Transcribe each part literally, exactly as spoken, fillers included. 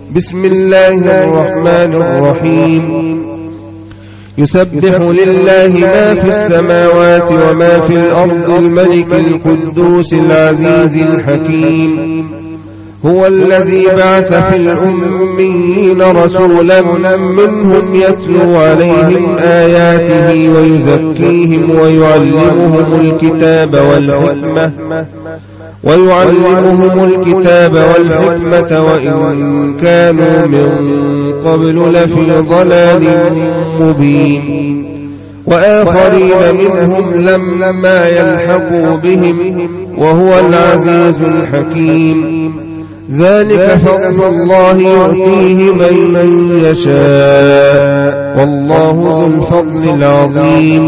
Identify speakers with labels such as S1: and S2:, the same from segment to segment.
S1: بسم الله الرحمن الرحيم يسبح لله ما في السماوات وما في الأرض الملك القدوس العزيز الحكيم هو الذي بعث في الأميين رسولا منهم يتلو عليهم آياته ويزكيهم ويعلمهم الكتاب والحكمة ويعلمهم الكتاب والحكمة وإن كانوا من قبل لفي ضلال مبين وآخرين منهم لما يلحقوا بهم وهو العزيز الحكيم ذلك فضل الله يؤتيه من يشاء والله ذو الفضل العظيم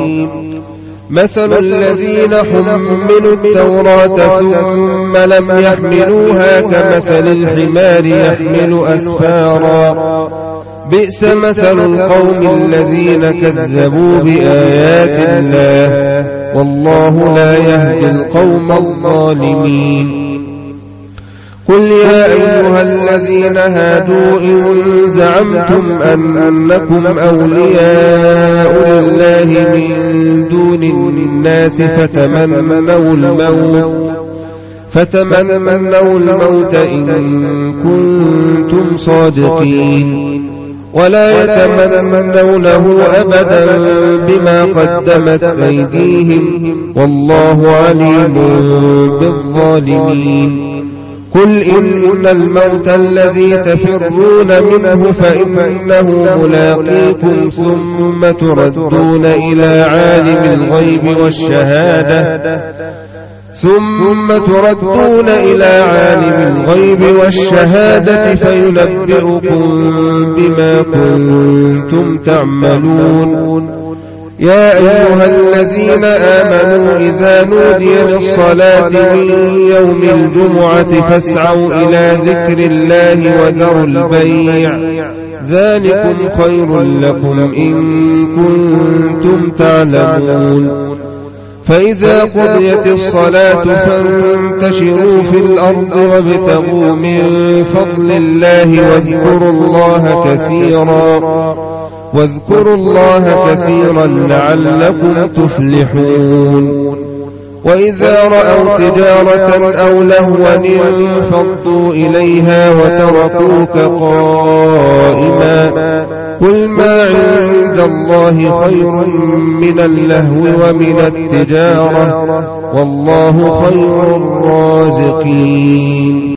S1: مثل الذين حملوا التوراة ثم لم يحملوها كمثل الحمار يحمل أسفارا بئس مثل القوم الذين كذبوا بآيات الله والله لا يهدي القوم الظالمين قل يا أيها الذين هادوا إن زعمتم أنكم أولياء لله من دون الناس فتمنوا الموت فتمنوا الموت إن كنتم صادقين ولا يتمنونه أبدا بما قدمت أيديهم والله عليم بالظالمين قل إن الموت الذي تفرون منه فإنه ملاقيكم ثم تردون إلى عالم الغيب والشهادة ثم تردون إلى عالم الغيب والشهادة فينبئكم بما كنتم تعملون يا أيها الذين آمنوا إذا نودي للصلاة من يوم الجمعة فاسعوا إلى ذكر الله وذروا البيع ذلكم خير لكم إن كنتم تعلمون فإذا قضيت الصلاة فانتشروا في الأرض وابتغوا من فضل الله واذكروا الله كثيرا واذكروا الله كثيرا لعلكم تفلحون وإذا رأوا تجارة أو لهوا انفضوا إليها وتركوك قائما قل ما عند الله خير من اللهو ومن التجارة والله خير الرازقين